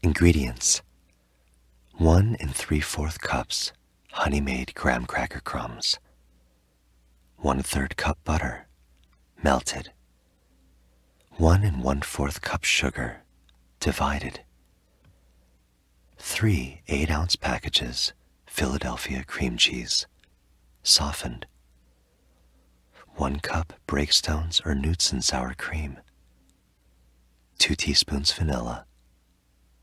Ingredients: 1 3/4 cups honey-made graham cracker crumbs, 1/3 cup butter, melted, 1 1/4 cup sugar, divided, 3 8-ounce packages Philadelphia cream cheese, softened, 1 cup Breakstones or Knudsen sour cream, 2 teaspoons vanilla,